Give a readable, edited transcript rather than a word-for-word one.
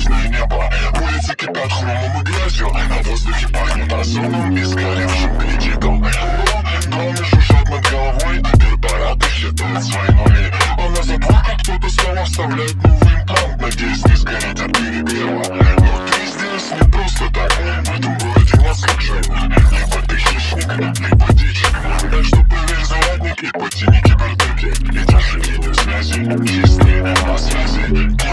ночное небо. Улицы кипят хромом и грязью, а в воздухе пахнет озоном и сгоревшим кредитом. Дроны жужжат над головой, а корпораты считают свои нули. А на затворках кто-то снова вставляет новый имплант, надеясь не сгореть от перегрева. Но ты здесь не просто так, в этом городе нас как жертва. Либо ты хищник, либо дичь. Так что проверь зарядник и подтяни кибердеки. И держи видеосвязи, чистые на связи.